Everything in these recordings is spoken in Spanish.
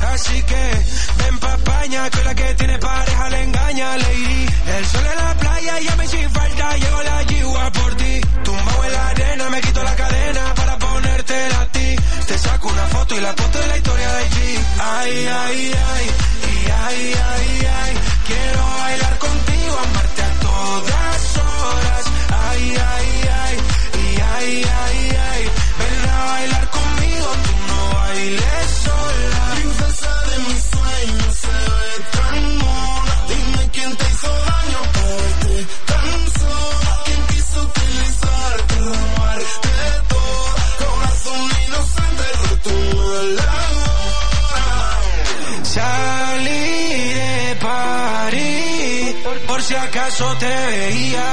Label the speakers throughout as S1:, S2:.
S1: Así que ven pa' España, que la que tiene pareja le engaña, lady. El sol en la playa, llame sin falta, llegó la G.I.W.A. por ti. Tumbado en la arena, me quito la cadena para ponértela a ti. Te saco una foto y la foto de la historia de G. Ay, ay, ay, y ay, ay, ay. Quiero bailar contigo, amarte a todas horas. Ay, ay, ay, y ay, ay, ay. Ven a bailar conmigo, tú no bailes sola.
S2: Princesa de mis sueños, se ve tan mona. Dime quién te hizo daño por verte tan sola. ¿Quién quiso utilizarte, robarte todo? Corazón inocente, roto la hora.
S1: Salí de París, por si acaso te veía.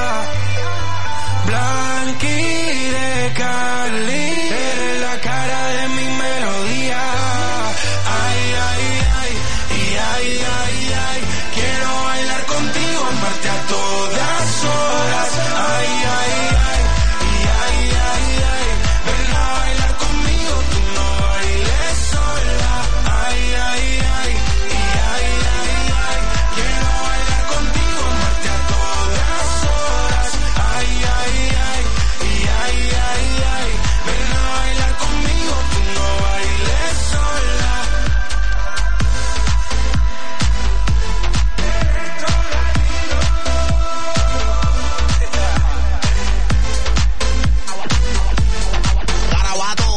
S1: Blanqui de Cali, eres la cara de mi melodía. Ay, ay, ay, y ay, ay, ay. Quiero bailar contigo, amarte a todas horas. Ay, ay, ay, y ay, ay, ay. Ven a bailar conmigo, tú no bailes sola. Ay, ay, ay, y ay, ay, ay. Quiero bailar contigo, amarte a todas horas. Ay, ay, ay, y ay, ay, ay. Ven a bailar conmigo, tú no bailes sola.
S2: Garabato.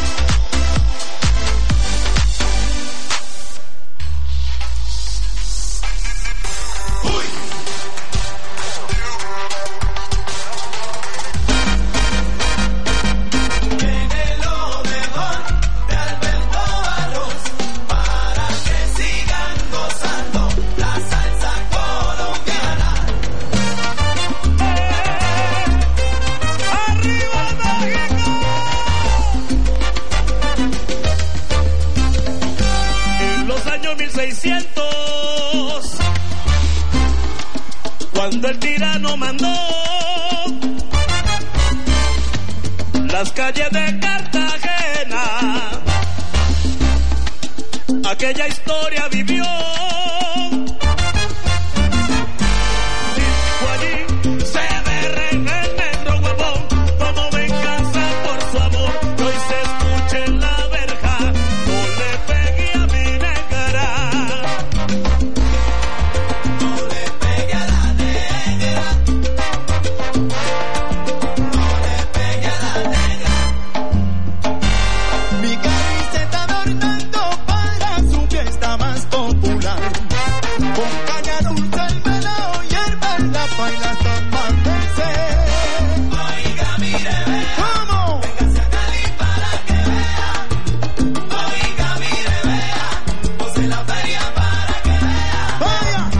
S3: En los años 1600, cuando el tirano mandó las calles de Cartagena, aquella historia vivió. Dijo allí, se derrame el negro huevón, como venganza por su amor, que hoy se escuche en la verja, no le pegue a mi negra. No le pegue a la negra. No le pegue a la negra.
S2: Mi Cari se está adornando para su fiesta más popular. Con caña dulce, el melao y hierba en la paila hasta amanecer.
S3: Oiga, mire, vea.
S2: ¿Cómo?
S3: Véngase a Cali para que vea. Oiga, mire, vea. Pose la feria para que vea.
S2: ¡Vaya!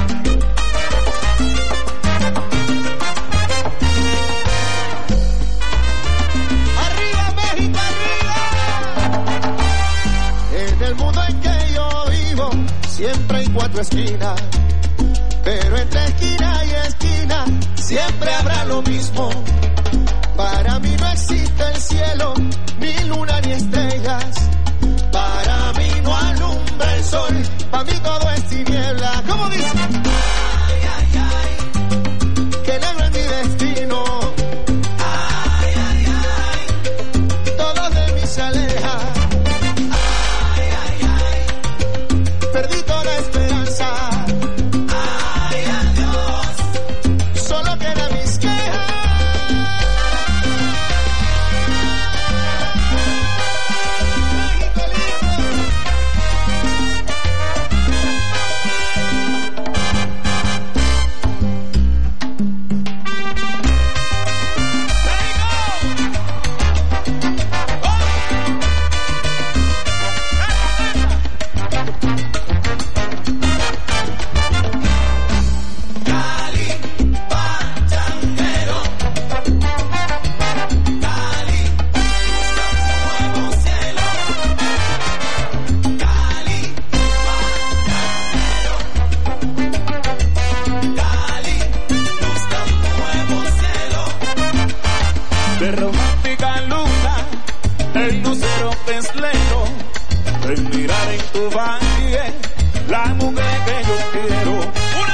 S2: ¡Arriba, México, arriba! En el mundo en que yo vivo, siempre hay cuatro esquinas. Pero entre esquina y esquina, siempre habrá lo mismo. Para mí no existe el cielo, ni luna ni estrellas. Para mí no alumbra el sol, para mí todo es tiniebla. ¿Cómo dice?
S3: Ay, ay, ay.
S2: Que negro es mi destino,
S3: Ay, ay, ay.
S2: todo de mí se aleja.
S3: Ay, ay, ay.
S2: Perdí toda esperanza,
S3: Ay, adiós.
S2: solo quedan mis quejas.
S3: la mujer que yo quiero. Una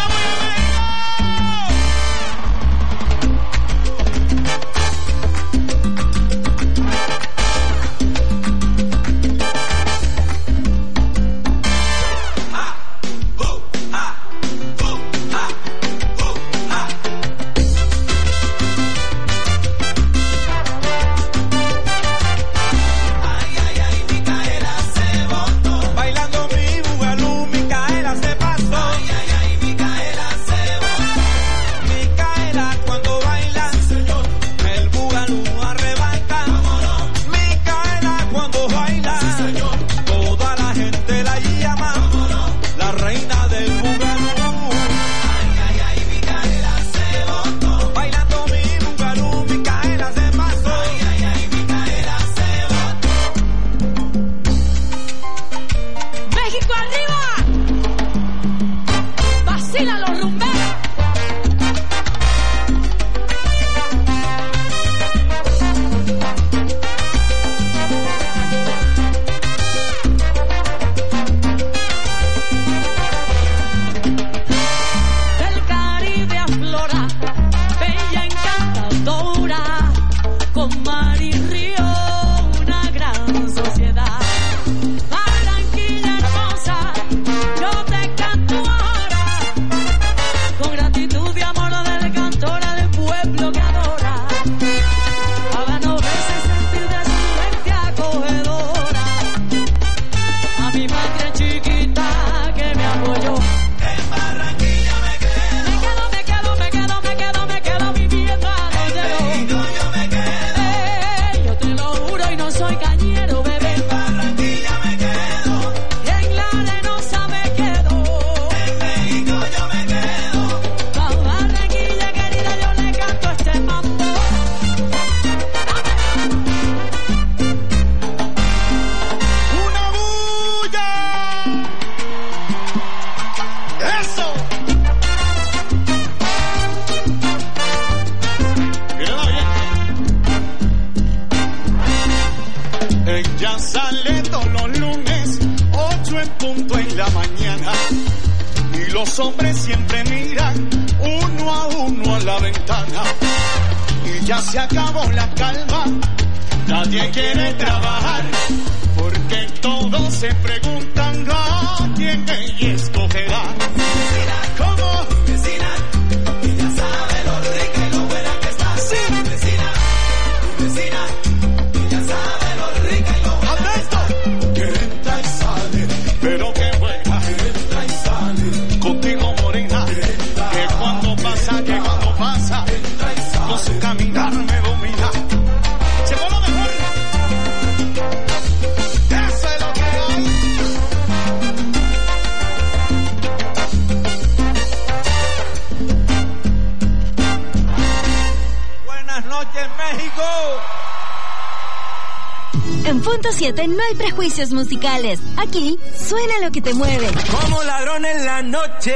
S4: En Punto 7 no hay prejuicios musicales. Aquí suena lo que te mueve.
S1: Como ladrón en la noche.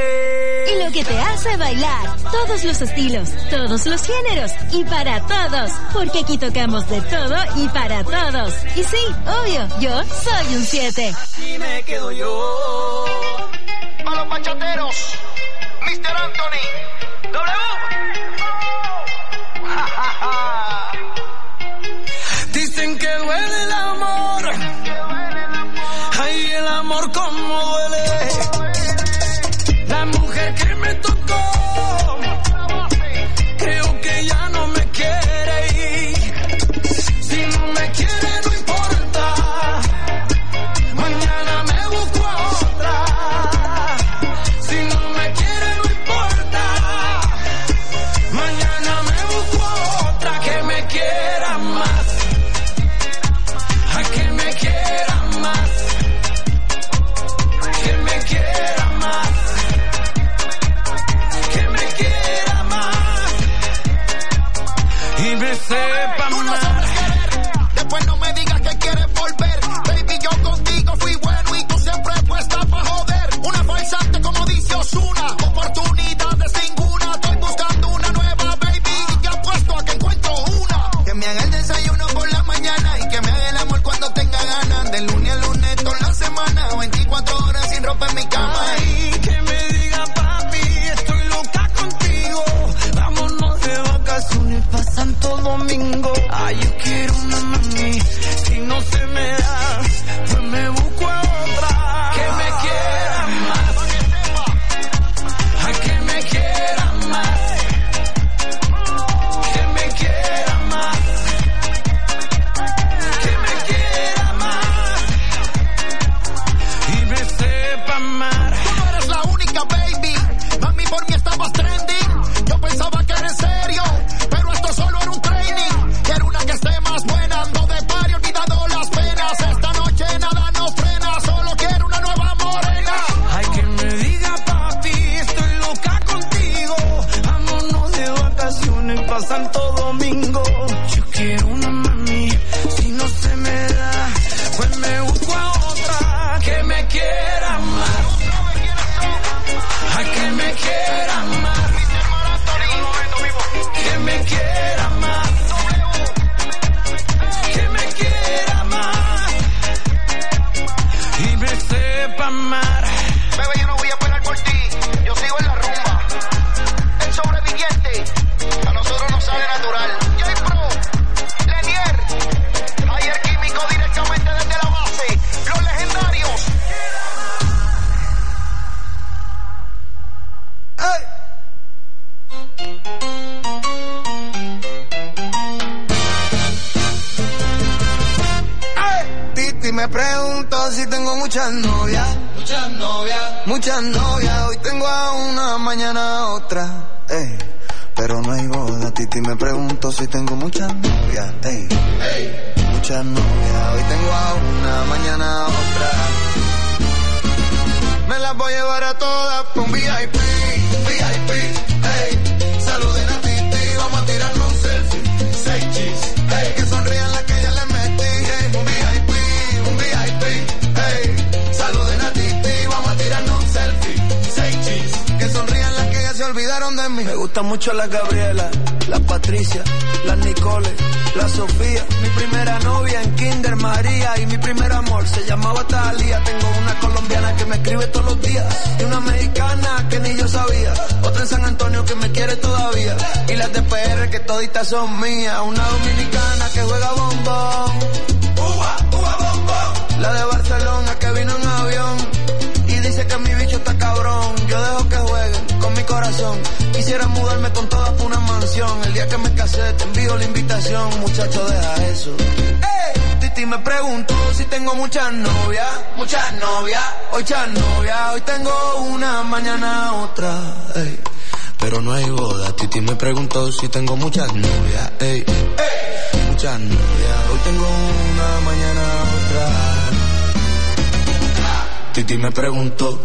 S4: Y lo que te hace bailar. Todos los estilos, todos los géneros y para todos. Porque aquí tocamos de todo y para todos. Y sí, obvio, yo soy un 7.
S1: Aquí me quedo yo.
S2: A los bachateros, Mr. Anthony, W.
S1: Dicen que duele el amor. Ay, el amor como duele. La mujer que me tocó, creo que ya no me quiere ir. Si no me quiere no importa, mañana me busco a otra. Si no me quiere no importa, mañana me busco a otra que me quiera más. Que me quiera más, que me quiera más, que me quiera más y me sepa más.
S2: Después no me digas que quieres volver, baby, yo contigo fui bueno y tú siempre puesta pa' joder. Una falsante como dice Ozuna, oportunidades ninguna. Estoy buscando una nueva, baby, y te apuesto a que encuentro una. Que me haga el desayuno por la mañana y que me haga el amor cuando tenga ganas. De lunes a lunes toda la semana, 24 horas sin ropa en mi cama.
S1: Ay, que me diga papi, estoy loca contigo. Vámonos de vacaciones pa' Santo Domingo. Ay, yo quiero una mami, si no se me da, pues me busco a otra. Que me quiera más. Ay, que me quiera más. Que me quiera más. Que me quiera más. Y me sepa amar.
S2: Tú no eres la única, baby. Mami, por mí estabas trending. Yo pensaba que era en serio, pero esto solo era un training. Quiero una que esté más buena, ando de party, olvidado las penas. Esta noche nada nos frena, solo quiero una nueva morena.
S1: Ay, que me diga papi, estoy loca contigo. Vámonos de vacaciones pa' Santo Domingo. Yo quiero una mami, si no se me da, pues me busco a otra. Que me quiera más. Ay, que me quiera más. Que me quiera más. Que me quiera más. Y me sepa amar.
S2: Bebé, yo no voy a esperar por ti, yo sigo en la rumba. El sobreviviente, a nosotros nos sale natural. J-Pro, Lenier, Ayer Químico directamente desde la base. Los legendarios. ¡Ey! Titi me pregunto si tengo muchas novias. Muchas novias, hoy tengo a una, mañana a otra, ey. Pero no hay boda, Titi me pregunto si tengo muchas novias, ey. Muchas novias, hoy tengo a una, mañana a otra. Me las voy a llevar a todas pa' un VIP, ey. Saluden a Titi, vamos a tirarnos un selfie. 6 cheese, ey. Que sonrían las que ya les metí, ey. Un VIP, ey. Saluden a Titi, vamos a tirarnos un selfie. 6 cheese, que sonrían las que ya se olvidaron de mí. Me gustan mucho las Gabriela, las Patricia, las Nicole, la Sofía. Mi primera novia en Kinder María y mi primer amor se llamaba Talía. Tengo una colombiana que me escribe todos los días y una mexicana que ni yo sabía. Otra en San Antonio que me quiere todavía y las de PR que toditas son mías. Una dominicana que juega bombón, bombón. La de Barcelona que vino en avión y dice que mi bicho está cabrón. Yo dejo que jueguen con mi corazón. Quisiera mudarme con todas por una mansión. El día que me casé te envío la invitación. Muchacho, deja eso. Titi me preguntó si tengo muchas novias. Hoy tengo una, mañana otra, ey. Pero no hay boda. Titi me preguntó si tengo muchas novias, ey. Muchas novias. Hoy tengo una, mañana otra. Titi me preguntó.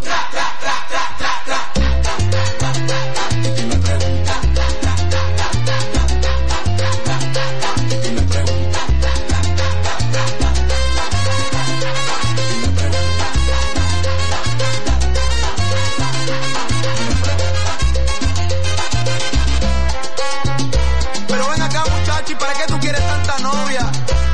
S2: Pero ven acá, muchachi, ¿para qué tú quieres tanta novia?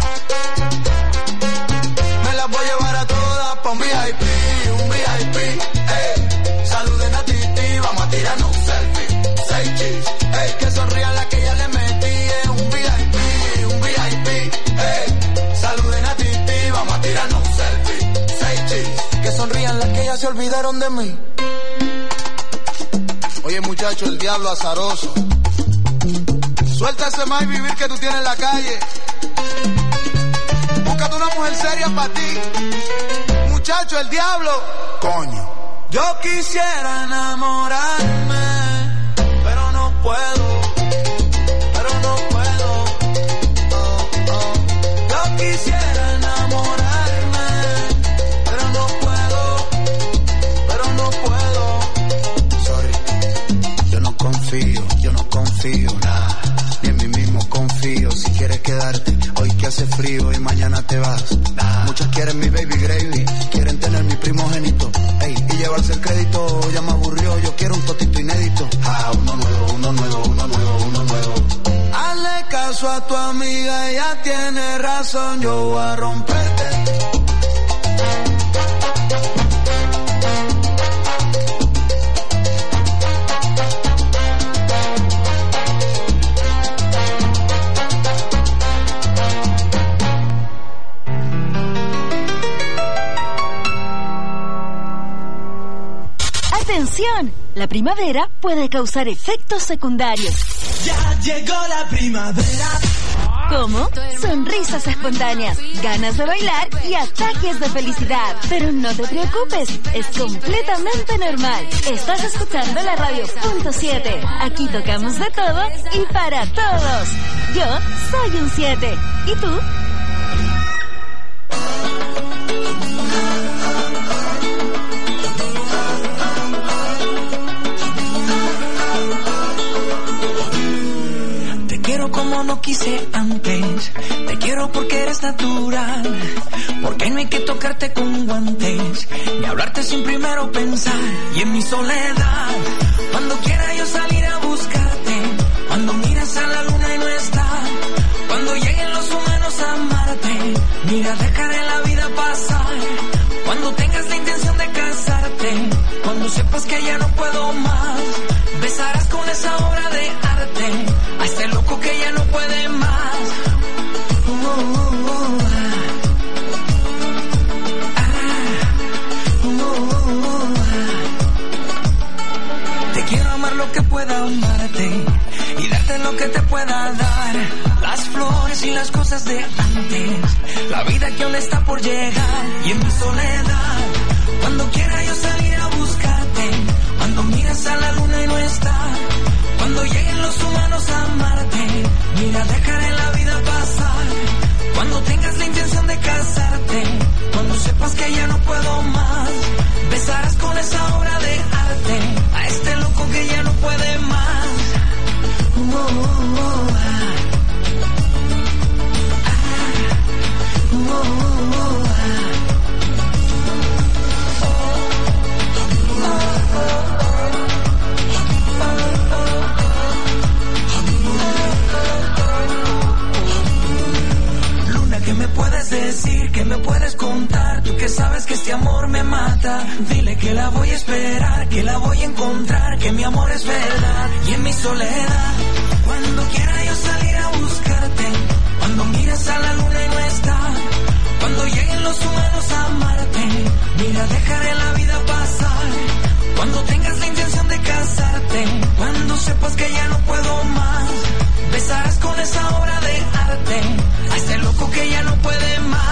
S2: Me las voy a llevar a todas pa' un VIP, ey. Saluden a Titi, vamos a tirarnos un selfie. 6 cheese, ey. Que sonrían las que ya le metí en un VIP, ey. Saluden a Titi, vamos a tirarnos un selfie. 6 cheese, que sonrían las que ya se olvidaron de mí. Oye, muchacho, el diablo azaroso. Suelta ese más vivir que tú tienes en la calle. Búscate una mujer seria para ti. Muchacho, el diablo. Coño. Yo quisiera enamorarme, pero no puedo. Yo quisiera enamorarme, pero no puedo. Sorry. Yo no confío, nada. Ni en mí mismo confío. Si quieres quedarte, hoy que hace frío y mañana te vas. Muchas quieren mi baby gravy, quieren tener mi primogénito, ey, y llevarse el crédito. Ya me aburrió, yo quiero un totito inédito. Uno nuevo. Hazle caso a tu amiga, ella tiene razón. Yo voy a romperte.
S4: Atención, la primavera puede causar efectos secundarios.
S1: Ya llegó la primavera.
S4: ¿Cómo? Sonrisas espontáneas, ganas de bailar y ataques de felicidad. Pero no te preocupes, es completamente normal. Estás escuchando la radio .7. Aquí tocamos de todo y para todos. Yo soy un 7. ¿Y tú?
S1: Como no quise antes, te quiero porque eres natural, porque no hay que tocarte con guantes, ni hablarte sin primero pensar. Y en mi soledad, cuando quiera yo salir a buscarte, cuando miras a la luna y no está, cuando lleguen los humanos a amarte, mira, dejaré la vida pasar, cuando tengas la intención de casarte, cuando sepas que ya no puedo más, besarás con esa obra de arte a este loco que ya no puede más. Te quiero amar lo que pueda amarte y darte lo que te pueda dar, las flores y las cosas de antes, la vida que aún está por llegar. Y en mi soledad, cuando quiera yo salir a buscarte, cuando miras a la luna y no está, cuando lleguen los humanos a amarte, mira, dejaré la vida pasar, cuando tengas la intención de casarte, cuando sepas que ya no puedo más, besarás con esa obra de arte a este loco que ya no puede más. ¿Qué me puedes decir? ¿Qué me puedes contar? Tú que sabes que este amor me mata. Dile que la voy a esperar, que la voy a encontrar, que mi amor es verdad. Y en mi soledad, cuando quiera yo salir a buscarte, cuando miras a la luna y no está, cuando lleguen los humanos a amarte, mira, dejaré la vida pasar, cuando tengas la intención de casarte, cuando sepas que ya no puedo más, besarás con esa obra de arte a este loco que ya no puede más.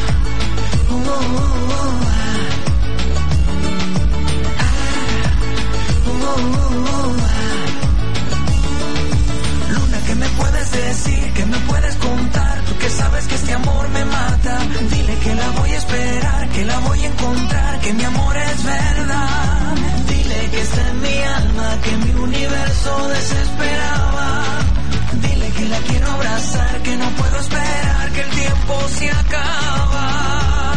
S1: Luna, ¿qué me puedes decir? ¿Qué me puedes contar? Tú que sabes que este amor me mata. Dile que la voy a esperar, que la voy a encontrar, que mi amor es verdad. Dile que está en mi alma, que mi universo desesperaba. Dile que la quiero abrazar, que no puedo esperar, que el tiempo se acaba.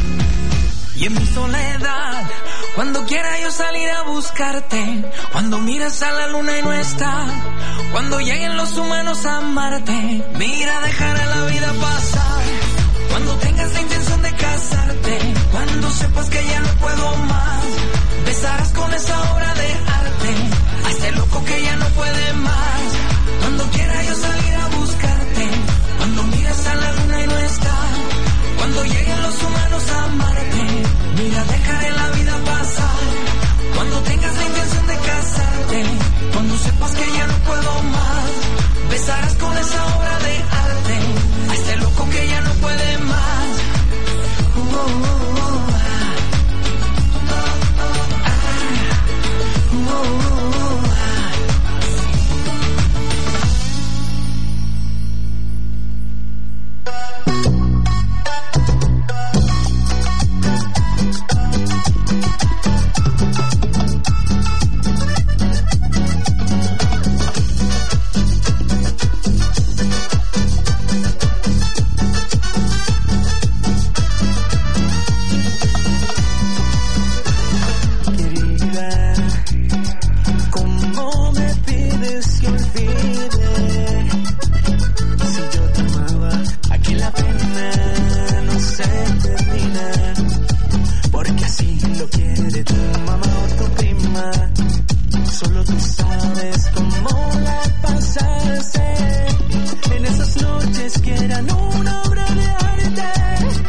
S1: Y en mi soledad, cuando quiera yo salir a buscarte, cuando miras a la luna y no está, cuando lleguen los humanos a amarte, mira, dejaré la vida pasar, cuando tengas la intención de casarte, cuando sepas que ya no puedo más, besarás con esa obra de arte a este loco que ya no puede más. Cuando quiera yo salir a buscarte, cuando miras a la luna y no está, cuando lleguen los humanos a amarte, mira, dejaré la vida pasar, cuando tengas la intención de casarte, cuando sepas que ya no puedo más, besarás con esa obra de arte a este loco que ya no puede más.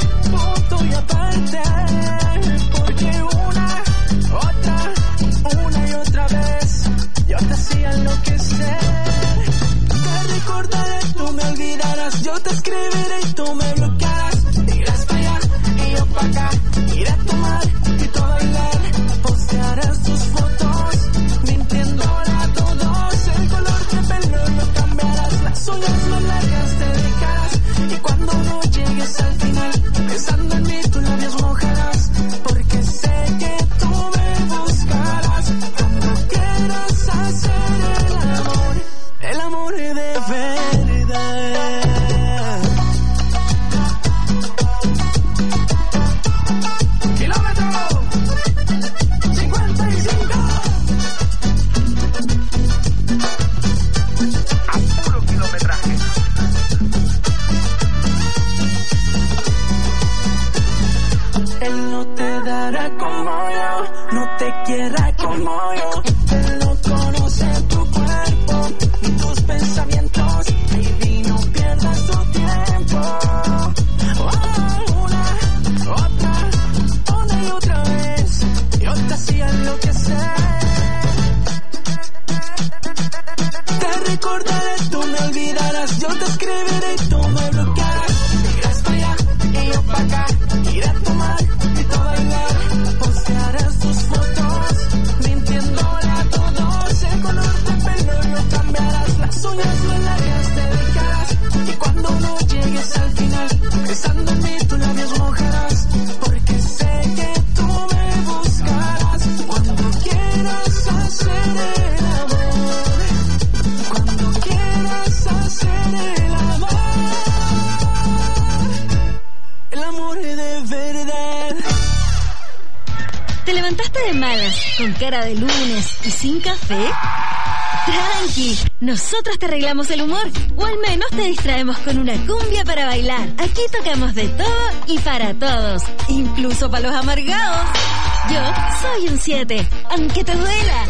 S2: Una
S3: quiera como yo, no te quiera como yo. Él no conoce tu cuerpo ni tus pensamientos, baby, no pierdas tu tiempo. Una, y otra vez, yo te hacía enloquecer. Te recordaré, tú me olvidarás, yo te escribiré y tú me bloquearás. Irás para allá y yo para acá, iré a tomar y todo a bailar. Postearás tus fotos, mintiéndole a todos. El color de pelo lo cambiarás, las uñas más largas te dejarás. Y cuando no llegues al final, pensando en mí tus labios mojarás. Porque sé que tú me buscarás cuando quieras hacer el amor. Cuando quieras hacer el amor. El amor es de verdad.
S4: ¿Te levantaste de malas, con cara de lunes y sin café? Tranqui, nosotros te arreglamos el humor, o al menos te distraemos con una cumbia para bailar. Aquí tocamos de todo y para todos, incluso para los amargados. Yo soy un 7, aunque te duela.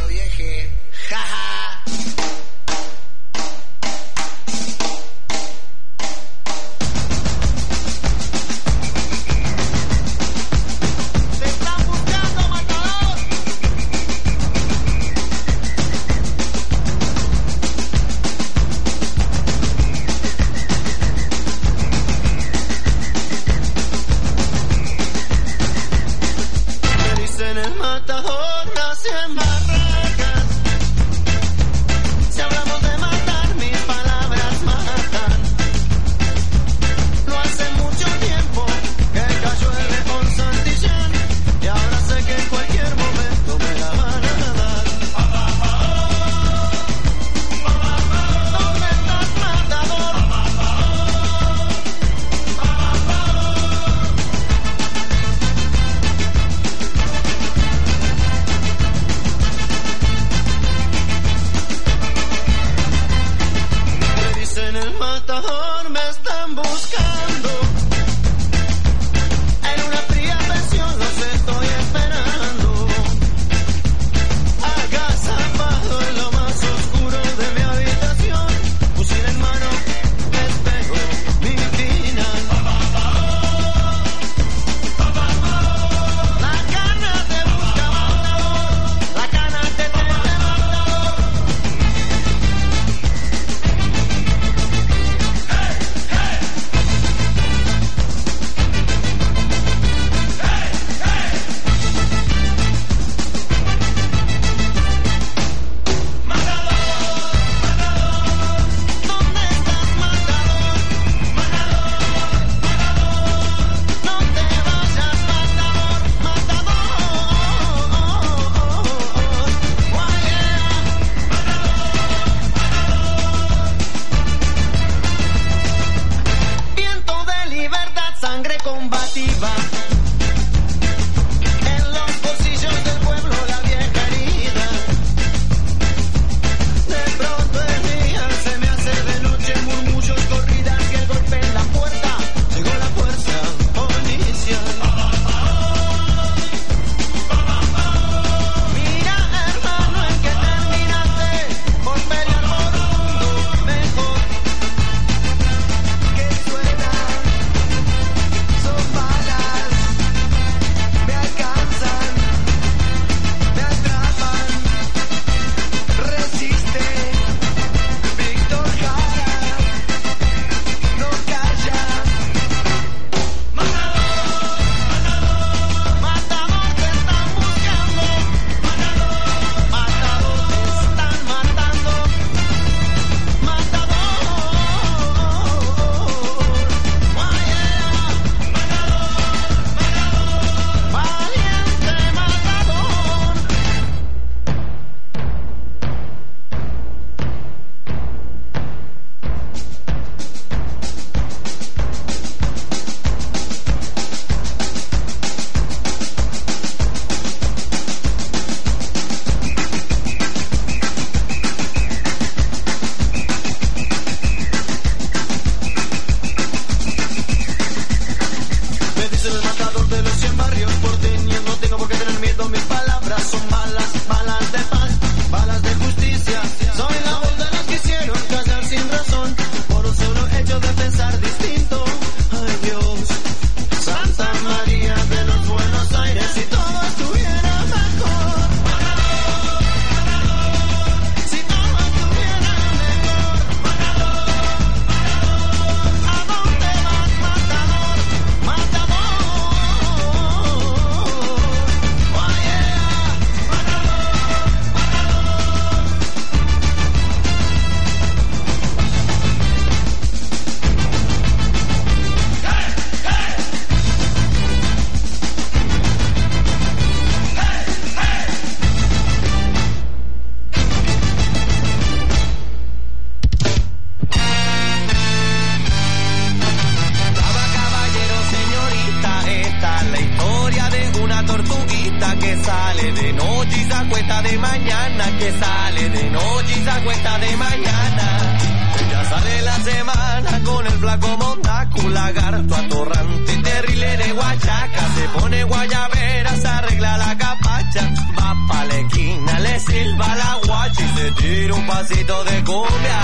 S5: de mañana, que sale de noche y se acuesta de mañana. Ella sale la semana con el flaco mondaco, lagarto atorrante, terrible de guachaca. Se pone guayabera, se arregla la capacha, va pa' la esquina, le silba la guacha y se tira un pasito de cumbia.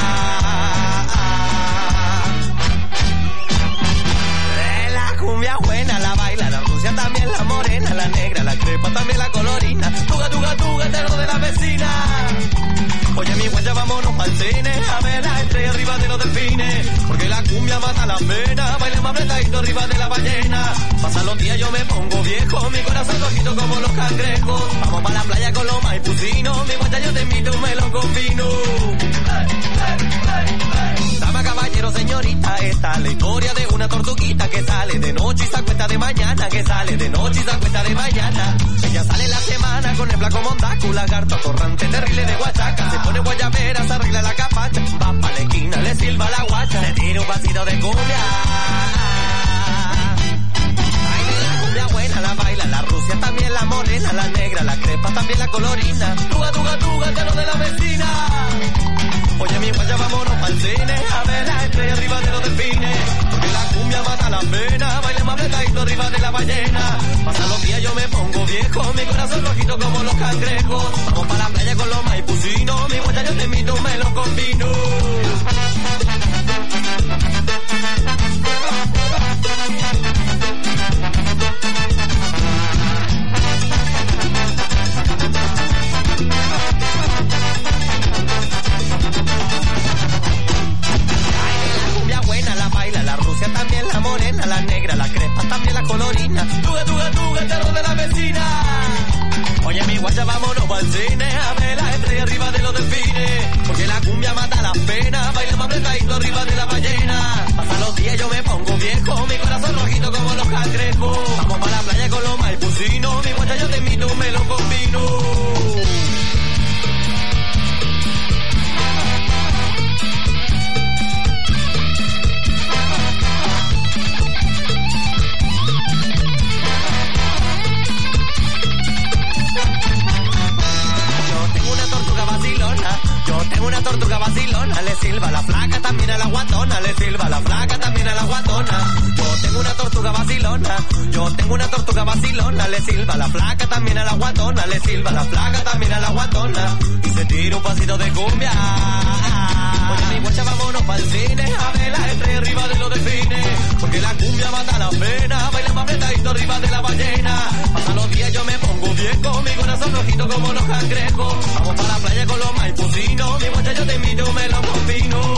S5: La cumbia buena la baila, la rusia también, la morena, la negra, la crepa también, la colorina. Tuga, tuga, tuga, terror de la vecina. Oye, mi guaya, vámonos pa'l cine, a ver la estrella arriba de los delfines, porque la cumbia mata la pena, bailemos apretadito arriba de la ballena. Pasan los días, yo me pongo viejo, mi corazón rojito como los cangrejos. Vamos pa' la playa con los maipucinos, mi guaya, yo te invito un melón con vino. Dama, caballero, señorita, esta es la historia de una tortuguita que sale de noche y se acuesta de mañana, que sale de noche y se acuesta de mañana. Ella sale la semana con el flaco mondaco, lagarto atorrante, terrible de guachaca. Se pone guayabera, se arregla la capacha, va pa' la esquina, le silba la guacha, le tira un pasito de cumbia. Ay, la cumbia buena la baila, la rusia también, la morena, la negra, la crepa también, la colorina. Tuga, tuga, tuga, te lo de la vecina. Oye, mi guaya, vámonos pa'l cine, a ver la estrella arriba de los delfines, porque la cumbia mata la pena, bailemos apretadito arriba de la ballena. Pasan los días, yo me pongo viejo, mi corazón rojito como los cangrejos. Vamos pa' la playa con los maipucinos, mi guaya, yo te invito un melón con vino. También la morena, la negra, la crepa, también la colorina. Tuga, tuga, tuga, el terror de la vecina. Oye, mi guaya, vámonos pa'l cine, a ver la estrella arriba de los delfines, porque la cumbia mata las penas, bailemos apretadito arriba de la ballena. Pasan los días, yo me pongo viejo, mi corazón rojito como los cangrejos. Vamos pa' la playa con los maipucinos, mi guaya, yo te invito un melón con vino. Yo tengo una tortuga vacilona, le silba la flaca también a la guatona, le silba la flaca también a la guatona. Yo tengo una tortuga vacilona, yo tengo una tortuga vacilona, le silba la flaca también a la guatona, le silba la flaca también a la guatona, y se tira un pasito de cumbia. Oye, mi guacha, vámonos pa'l cine, a ver la estrella arriba de los delfines, porque la cumbia mata la pena, bailamos apretadito arriba de la ballena. Pasan los días, yo me pongo viejo, mi corazón rojito como los cangrejos. Vamos pa' la playa con los maipucinos, mi guacha, yo te invito un melón con vino.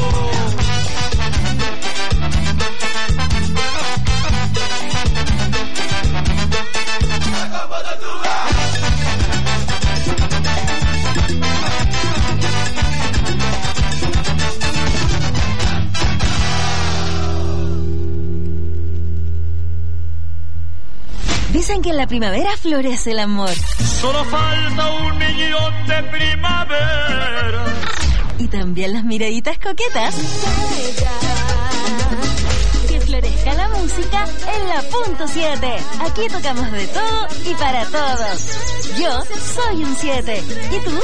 S4: Dicen que en la primavera florece el amor.
S6: Solo falta 1.000.000 de primavera.
S4: Y también las miraditas coquetas. Que florezca la música en la punto 7. Aquí tocamos de todo y para todos. Yo soy un 7. ¿Y tú?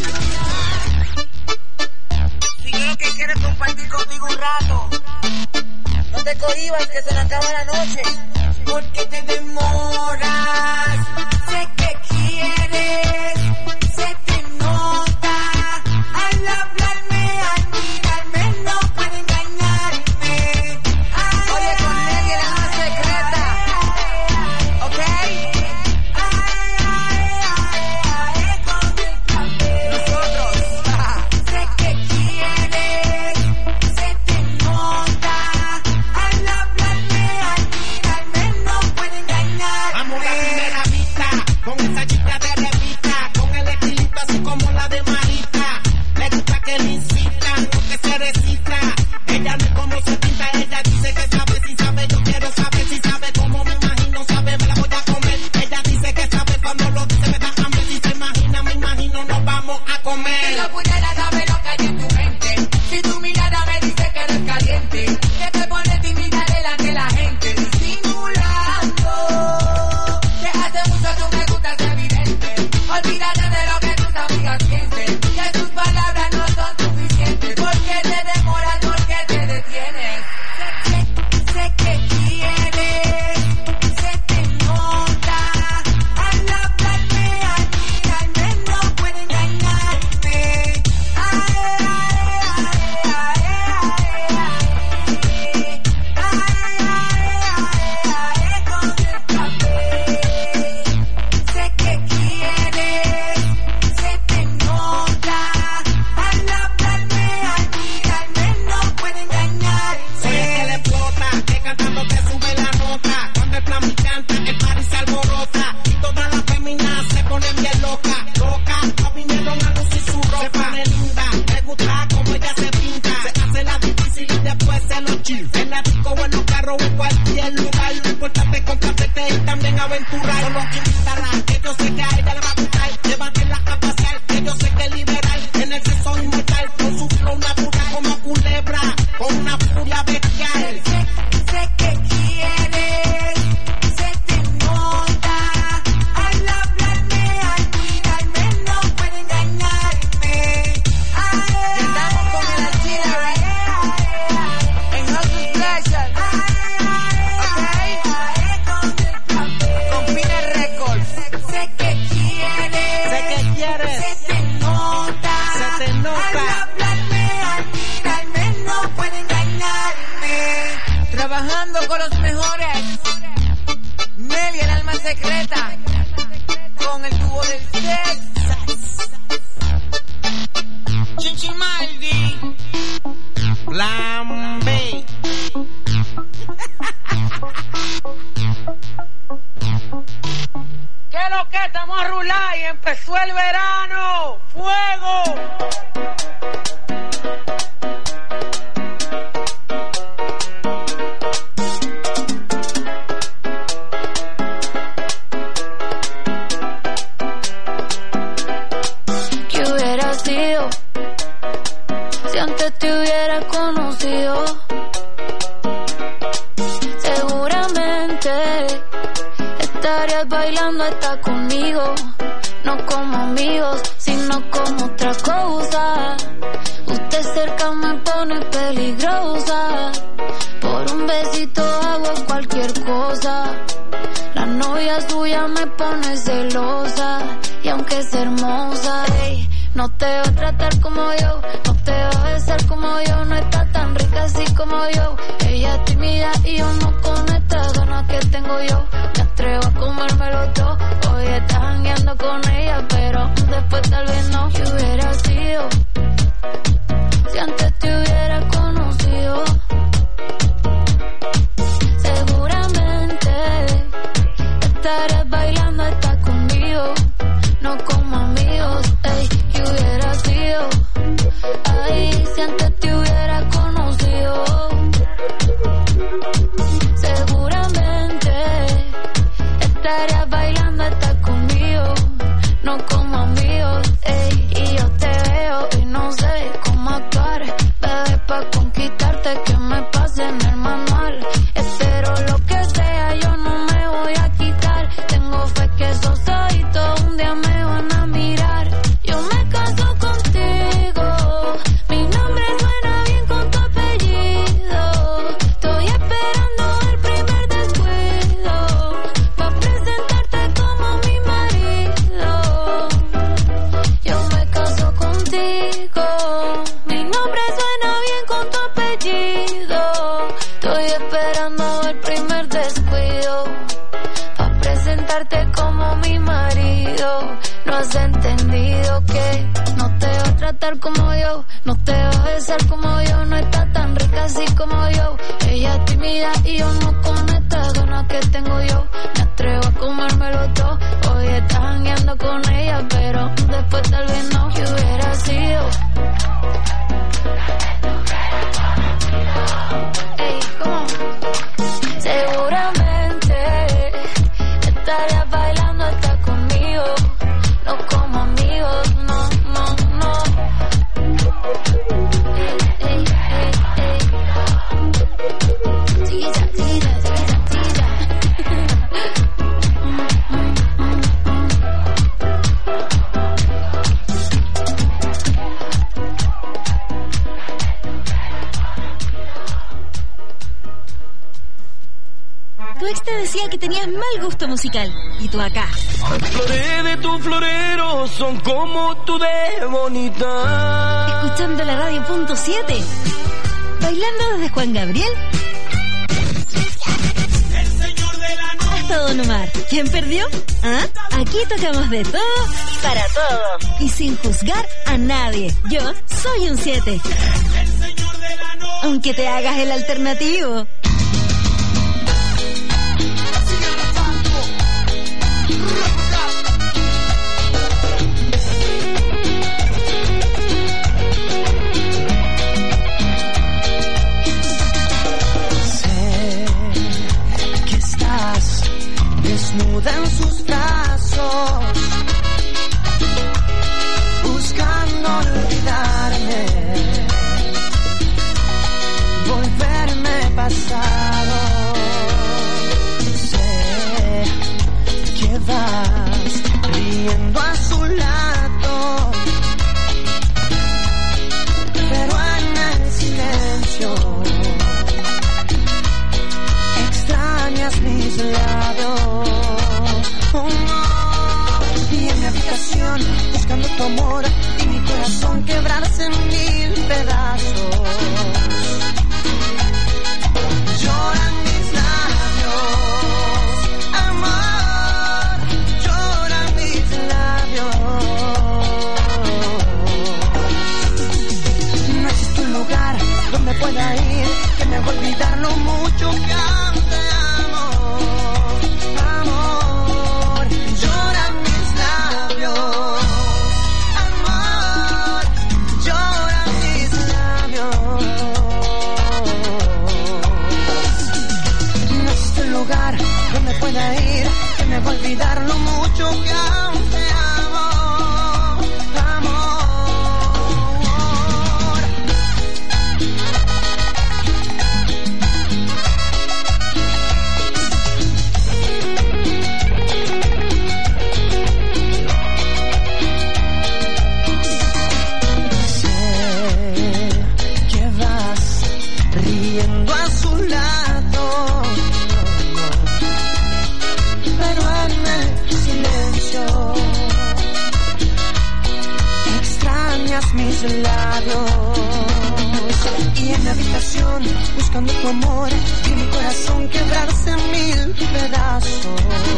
S7: Si yo lo que quiero es compartir contigo un rato. No te cohibas que se le acaba la noche. Porque te demoras, sé que quieres, se te nota, al hablarme, al mirarme, no puede engañarme. Oye, con Nelly la más secreta, ¿ok? Nosotros, sé que quieres, se te nota, al hablarme, al mirarme, no puede engañarme.
S8: Vamos a la primera vista, con esa chica de revista, con el estilito así como la de Marita. Le gusta que le insistan, no que se resista. Ella no es como se pinta, ella dice que sabe, si sabe, yo quiero saber si sabe cómo me imagino, sabe, me la voy a comer. Ella dice que sabe, cuando lo dice me da hambre, si se imagina, me imagino, nos vamos a comer.
S7: Si yo pudiera saber lo que hay en tu mente, si tu mirada me dice que eres caliente, que te pone tímida delante la gente, disimulando, que hace mucho tú me gustas evidente, olvídate de lo que tú sabes
S8: quieren aventurar, solo invitará, que yo sé que a ella le va a gustar, levanten a pasear, que yo sé que es liberal, en el sexo inmortal, con su flow natural, como culebra, con una furia bestial.
S7: Sé que quieres, se te nota, al hablarme, al mirarme, no puede engañarme.
S9: Estamos con el artillery en Hustle Pleasure, con Pina Records.
S7: Sé que quieres, se te nota, al hablarme, al mirarme, no puede engañarme.
S9: Trabajando con los mejores, Nelly, el alma secreta, con el tubo del sex.
S8: Chinchimaldi, Plan B.
S9: ¿Qué es lo que estamos a rular y empezó el verano? ¡Fuego!
S10: ¿Qué hubiera sido si antes te hubiera conocido? Seguramente estarías bailando hasta conmigo, no como amigos, sino como otra cosa. Usted cerca me pone peligrosa, por un besito hago cualquier cosa. La novia suya me pone celosa, y aunque es hermosa, ey, no te va a tratar como yo, no te va a besar como yo, no está tan rica así como yo. Ella es tímida y yo no con estas ganas que tengo yo. Me atrevo a comérmelo todo, hoy estás jangueando con ella, pero después tal vez no. ¿Qué hubiera sido si antes te hubiera conocido? Seguramente estarías bailando hasta conmigo, no como amigos, ey. ¿Qué hubiera sido? Ay, si antes te hubiera conocido. Seguramente estarías bailando hasta conmigo, no como amigos, ey. Y yo te veo y no sé cómo actuar, bebé, pa' conquistarte que me pase en el manual. Espero lo que sea, yo no me voy a quitar. Tengo fe que esos ojitos un día me van a mirar. Yo me caso contigo, mi nombre suena bien con tu apellido. Estoy esperando el primer descuido, pa' presentarte como mi marido. Yo me caso contigo, mi nombre suena bien con tu apellido. Estoy esperando el primer descuido, pa' presentarte como mi marido. No has entendido que no te va a tratar como yo, no te va a besar como yo, no está tan rica así como yo. Ella es tímida y yo no con estas ganas que tengo yo. Me atrevo a comérmelo todo, hoy estás jangueando con ella, pero después tal vez no. ¿Qué hubiera sido? Ey, ¿cómo? Seguramente estarías bailando hasta conmigo, no como amigos, no, no, no. Ey, ey, ey, ey. Chiquita, chiquita, chiquita, chiquita.
S4: Tu ex te decía que tenías mal gusto musical, y tú acá,
S1: Las flores de tu florero son como tú de bonita.
S4: escuchando la radio punto 7, bailando desde Juan Gabriel hasta Don Omar. ¿Quién perdió? ¿Ah? Aquí tocamos de todo y para todo, y sin juzgar a nadie. Yo soy un 7, aunque te hagas el alternativo.
S1: Sé que estás desnuda
S3: desnuda en sus brazos, buscando olvidarme, volverme pasado. Sé que vas riendo a su lado, pero en el silencio extrañas mis labios. Oh, no. Y en mi habitación buscando tu amor y mi corazón quebrarse en mil pedazos. Lloran mis labios, amor, lloran mis labios. No existe un lugar donde pueda ir que me haga olvidar lo mucho que aún te amo. Amor, lloran mis labios, amor, lloran mis labios. No existe un lugar donde pueda ir que me haga olvidar lo mucho que aún te amo. Amor. Riendo a su lado, pero en el silencio extrañas mis labios. Y en la habitación buscando tu amor y mi corazón quebrarse en mil pedazos.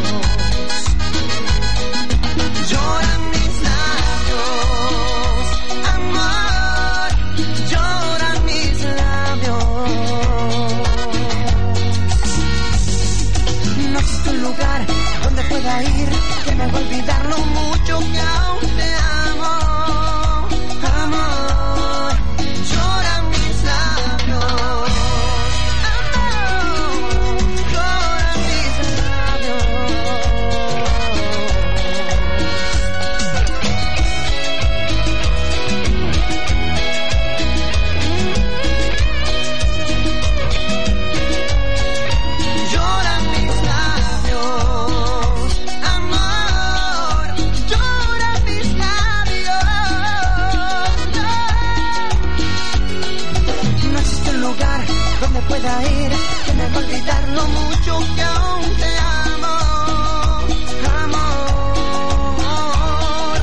S3: Lloran mis labios, amor, lloran mis labios. No existe un lugar donde pueda ir que me haga olvidar lo mucho que aún te amo. Amor, lloran mis labios, amor, lloran mis labios. Lloran mis labios, amor, lloran mis labios. No existe un lugar donde pueda ir que me haga olvidar lo mucho que aún te amo. Amor.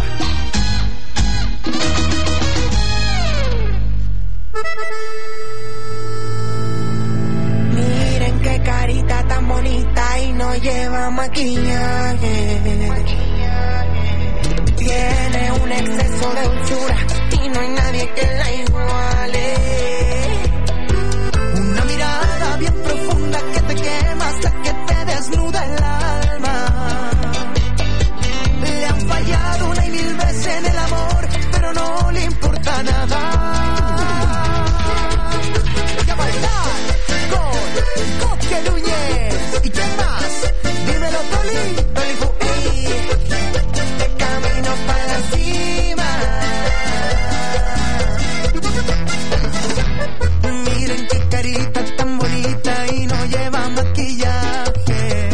S3: Miren qué carita tan bonita y no lleva maquillaje. Tiene un exceso de dulzura y no hay nadie que la iguale. Una mirada bien profunda que te quema hasta que te desnuda el alma. Le han fallado una y mil veces en el amor, pero no le importa nada. Y a bailar con Coque Núñez. ¿Y quién más? Dímelo, Toli, Toli Fuí. De camino para la cima. Miren qué carita tan bonita y no lleva maquillaje.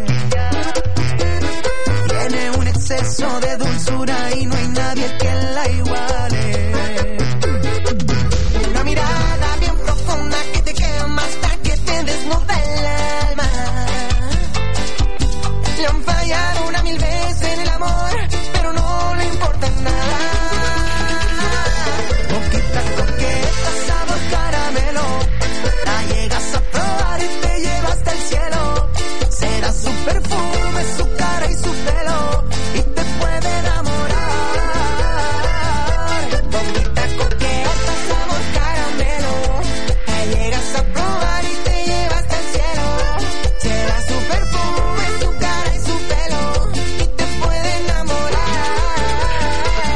S3: Tiene un exceso de dulzura y no hay nadie que la iguale. Una mirada bien profunda que te quema hasta que te desnuda el alma. Le han fallado una mil veces en el amor, pero no le importa nada. Poquitas coquetas, sabor caramelo, la llegas a probar y te lleva hasta el cielo. Será su perfume, su cara y su pelo, y te puede enamorar. Poquitas coquetas, sabor caramelo, la llegas a probar y te lleva hasta el cielo. Será su perfume, su cara y su pelo, y te puede enamorar.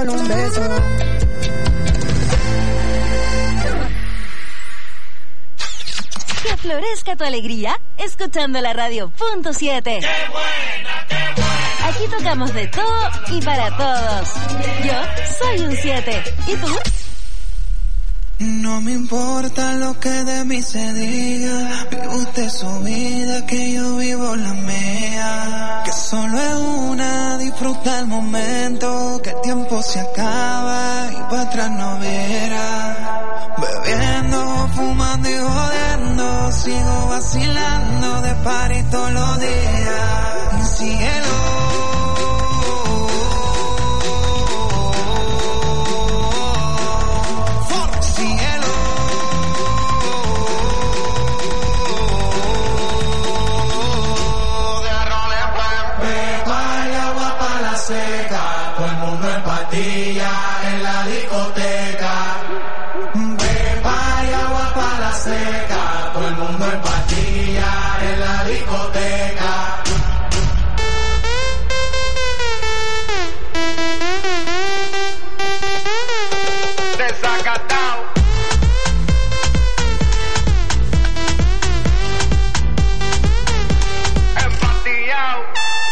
S2: dale un beso.
S4: Que florezca tu alegría escuchando la radio punto 7.
S1: ¡Qué buena, qué buena!
S4: Aquí tocamos de todo y para todos. Yo soy un 7. ¿Y tú?
S1: No me importa lo que de mí se diga, vive usted su vida, que yo vivo la mía. Que solo es una, disfruta el momento, que el tiempo se acaba y para atrás no verá. Bebiendo, fumando y jodiendo, sigo vacilando de party todos los días. Cielo.
S11: Todo el mundo en patilla en la discoteca. Pepa y agua para la seca. Todo el mundo en patilla en la discoteca. Desacatao. Empatillao.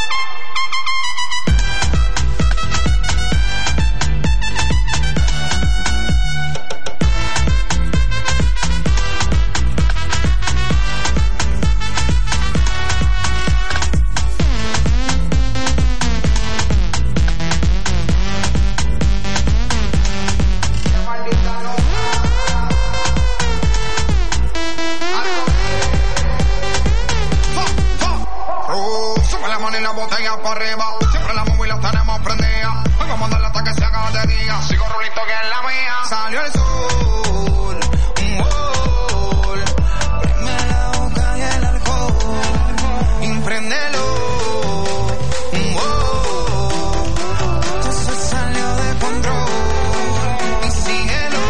S12: Siempre la móvil la tenemos prendida. Vengo a mandarle hasta que se haga de día. Sigo rulito que es la mía. Salió el sol, prime la boca y el alcohol, impréndelo. Esto se salió de control y síguelo.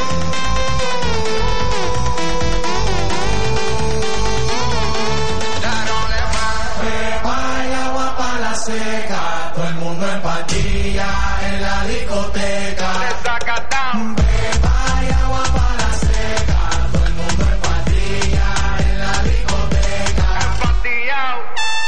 S11: Pepa y agua para la seca. Todo el mundo en patilla en la discoteca. Pepa y agua para la seca. Todo el mundo en patilla en la discoteca.
S12: Empatillao.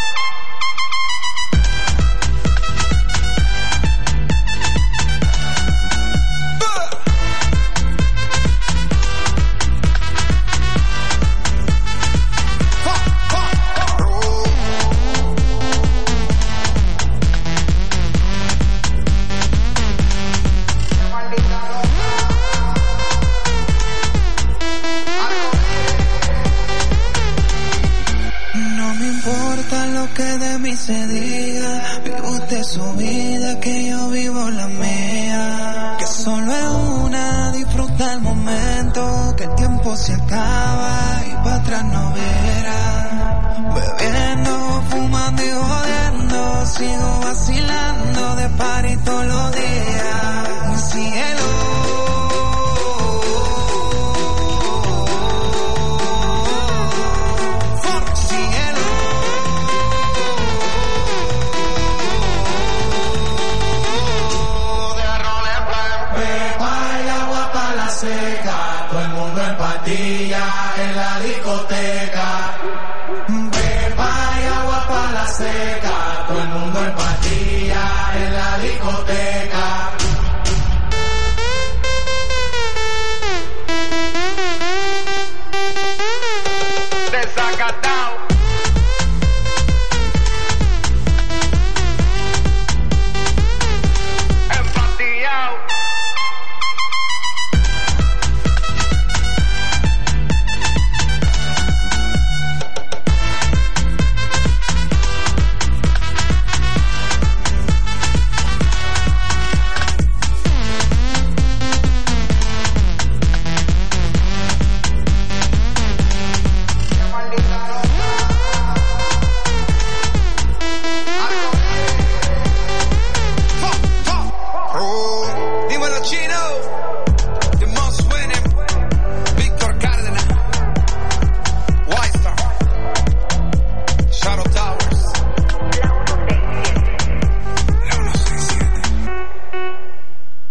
S1: No me importa lo que de mí se diga, vive usted su vida, que yo vivo la mía. Que solo es una, disfruta el momento, que el tiempo se acaba y para atrás no verá. Bebiendo, fumando y jodiendo, sigo vacilando de party todos los días. Cielo.
S11: Seca, todo el mundo en patilla en la discoteca. Pepa y agua para la seca. Todo el mundo en patilla en la discoteca.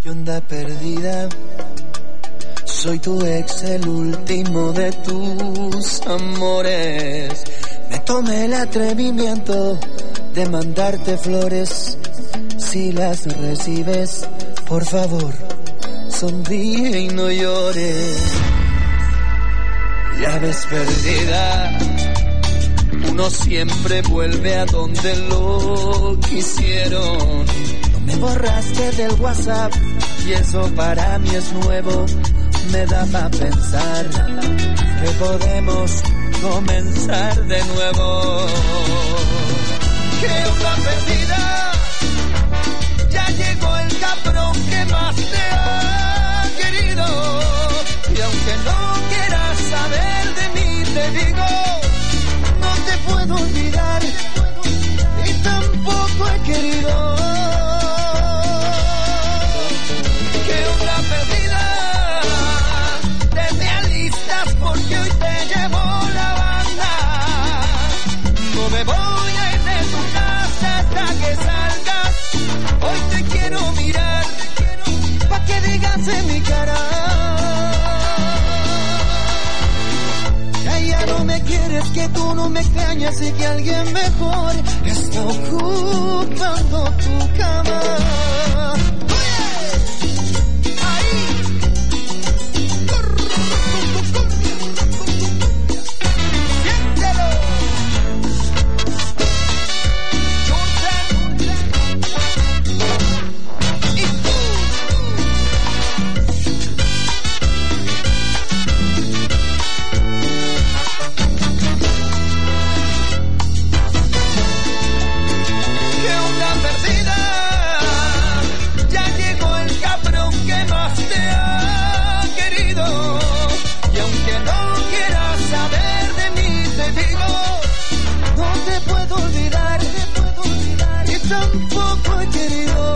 S13: ¿Qué onda perdida? Soy tu ex, el último de tus amores. Me tomé el atrevimiento de mandarte flores. Si las recibes, por favor, sonríe y no llores. Ya ves perdida, uno siempre vuelve a donde lo quisieron. No me borraste del WhatsApp y eso para mí es nuevo. Me da pa' pensar que podemos comenzar de nuevo. ¿Qué onda perdida? Ya llegó el cabrón que más te ha querido. Y aunque no quieras saber de mí, te digo, no te puedo olvidar y tampoco he querido. ¿Qué onda perdida? Te alistas porque hoy te llevo la banda. No me voy a ir de tu casa hasta que salgas. Hoy te quiero mirar pa' que digas en mi cara. Ya no me quieres, que tú no me extrañas y que alguien mejor está ocupando tu cama. Tampoco he querido.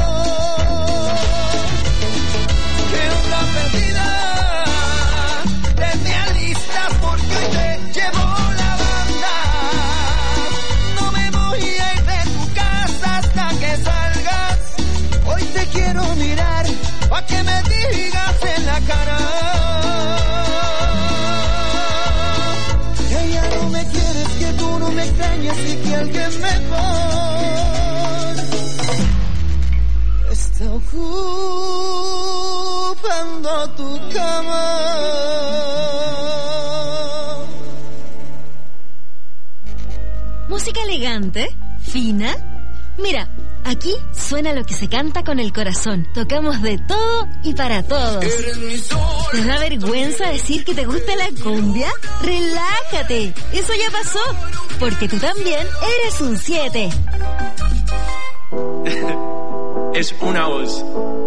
S13: ¿Qué onda perdida? Te alistas porque hoy te llevo la banda. No me voy a ir de tu casa hasta que salgas. Hoy te quiero mirar pa' que me digas en la cara. Que ya no me quieres, que tú no me extrañas y que alguien mejor está ocupando tu cama.
S4: Música elegante, fina. Mira, aquí suena lo que se canta con el corazón. Tocamos de todo y para todos. ¿Te da vergüenza decir que te gusta la cumbia? Relájate, eso ya pasó, porque tú también eres un 7.
S14: Es una voz.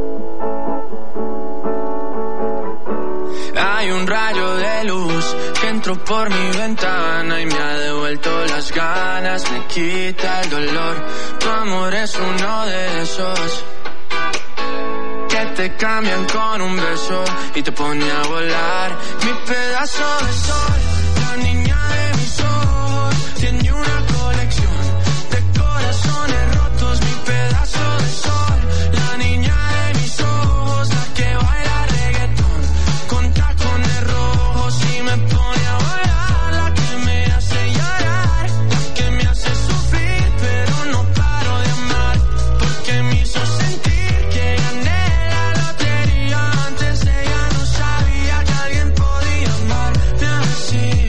S14: Hay un rayo de luz que entró por mi ventana y me ha devuelto las ganas, me quita el dolor. Tu amor es uno de esos que te cambian con un beso y te pone a volar. Mi pedazo de sol, la niña de mis ojos, tiene una colección de corazones rotos. Mi pedazo de sol, la niña de mis ojos, la que baila reggaetón con tacones rojos y me pone a volar. La que me hace llorar, la que me hace sufrir, pero no paro de amar, porque me hizo sentir que gané la lotería. Antes ella no sabía que alguien podía amarme así.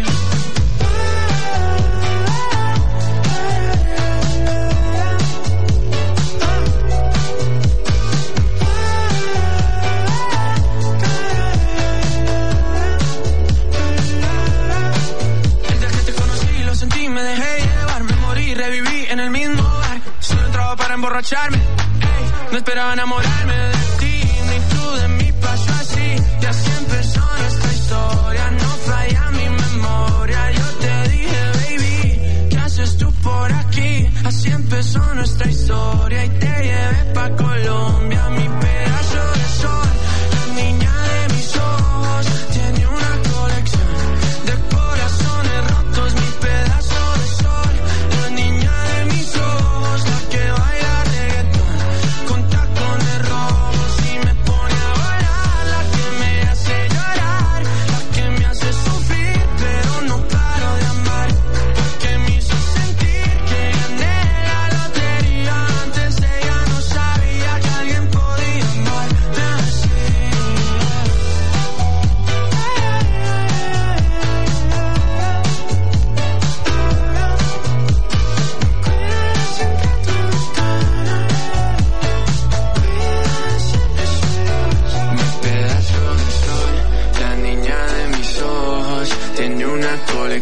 S14: Desde que te conocí lo sentí, me dejé llevar, me morí, reviví en el mismo bar. Solo entraba para emborracharme, ey, no esperaba enamorarme de ti, ni tú de mí. Pasó así, y así empezó nuestra historia. No falla mi memoria. Yo te dije, baby, ¿qué haces tú por aquí? Así empezó nuestra historia y te llevé pa' Colombia. Mi pedazo de sol, la niña de mis ojos, tiene una colección de corazones rotos. Mi pedazo de sol, la niña de mis ojos, la que baila reggaetón con tacones rojos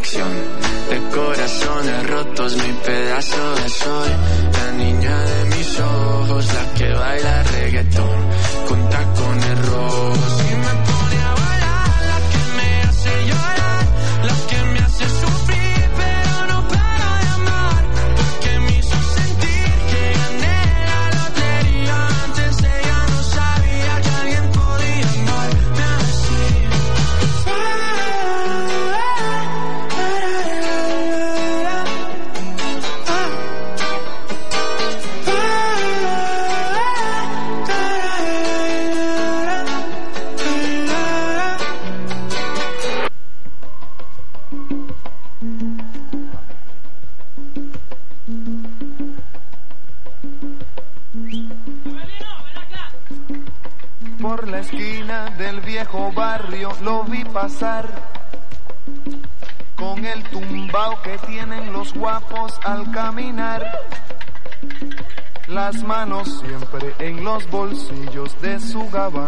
S14: adicción. De corazones rotos, mi pedazo de sol. La niña de mis ojos, la que baila reggaetón con tacones rojos. Y me pone a bailar, la que me hace llorar, la que me hace sufrir, pero no paro de amar, porque me hizo sentir que gané la lotería. Antes ella no sabía que alguien podía amarme así.
S15: Por la esquina del viejo barrio lo vi pasar, con el tumbao que tienen los guapos al caminar, las manos siempre en los bolsillos de su gabán,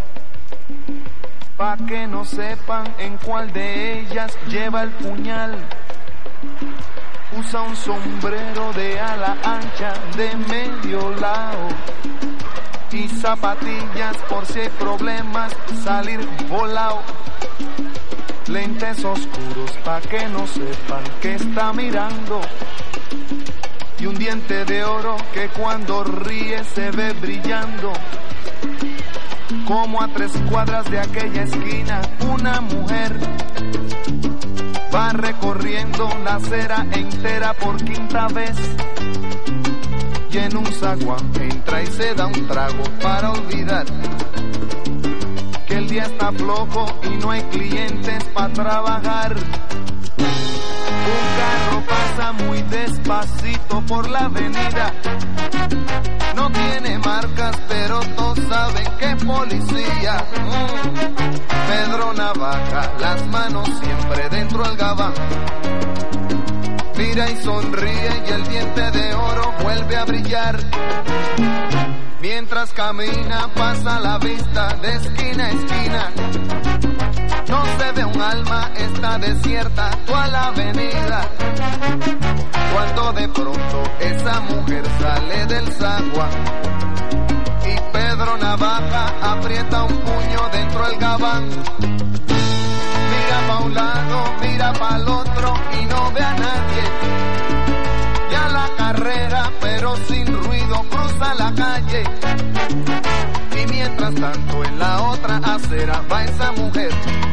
S15: pa' que no sepan en cuál de ellas lleva el puñal. Usa un sombrero de ala ancha de medio lado y zapatillas por si hay problemas salir volado. Lentes oscuros pa' que no sepan que está mirando, y un diente de oro que cuando ríe se ve brillando. Como a 3 cuadras de aquella esquina una mujer va recorriendo la acera entera por 5ª vez, y en un zaguán entra y se da un trago para olvidar que el día está flojo y no hay clientes para trabajar. Un carro pasa muy despacito por la avenida, no tiene marcas pero todos saben que es policía. Pedro Navaja, las manos siempre dentro del gabán, mira y sonríe y el diente de oro vuelve a brillar. Mientras camina pasa la vista de esquina a esquina, no se ve un alma, está desierta toda la avenida. Cuando de pronto esa mujer sale del zaguán y Pedro Navaja aprieta un puño dentro del gabán. Mira pa' un lado, mira pa' el otro y no ve a nadie. Ya la carrera, pero sin ruido, cruza la calle. Y mientras tanto en la otra acera va esa mujer,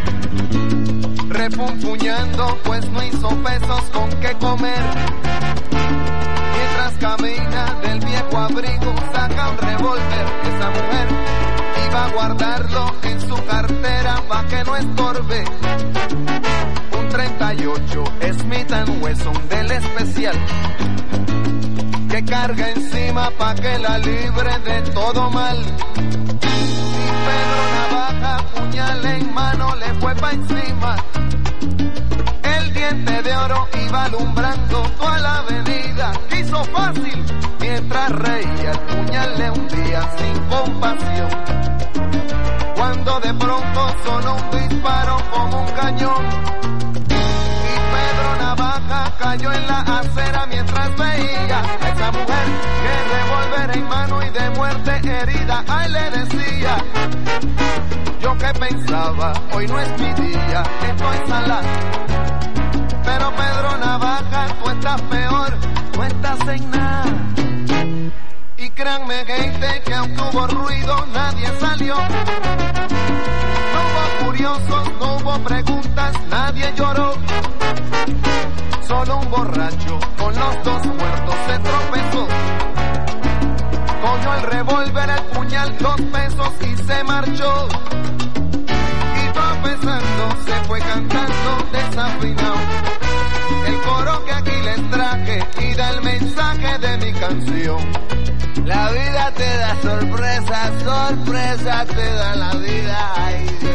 S15: refunfuñando pues no hizo pesos con qué comer. Mientras camina del viejo abrigo saca un revólver. Esa mujer iba a guardarlo en su cartera pa' que no estorbe. Un 38 Smith & Wesson del especial, que carga encima pa' que la libre de todo mal. Y Pedro Navaja, puñal en mano, le fue pa' encima. El diente de oro iba alumbrando toda la avenida. Quiso fácil mientras reía, el puñal le hundía sin compasión. Cuando de pronto sonó un disparo como un cañón, y Pedro Navaja cayó en la acera mientras veía a esa mujer que revólver en mano y de muerte herida. Ay, le decía, yo que pensaba, hoy no es mi día, estoy salado. Pero Pedro Navaja, tú estás peor, no estás en nada. Y créanme gente que aunque hubo ruido nadie salió. No hubo curiosos, no hubo preguntas, nadie lloró. Solo un borracho con los 2 muertos se tropezó. Cogió el revólver, el puñal, 2 pesos y se marchó. Y tropezando se fue cantando desafinado el coro que aquí les traje y da el mensaje de mi canción.
S16: La vida te da sorpresas, sorpresas te da la vida, ay Dios.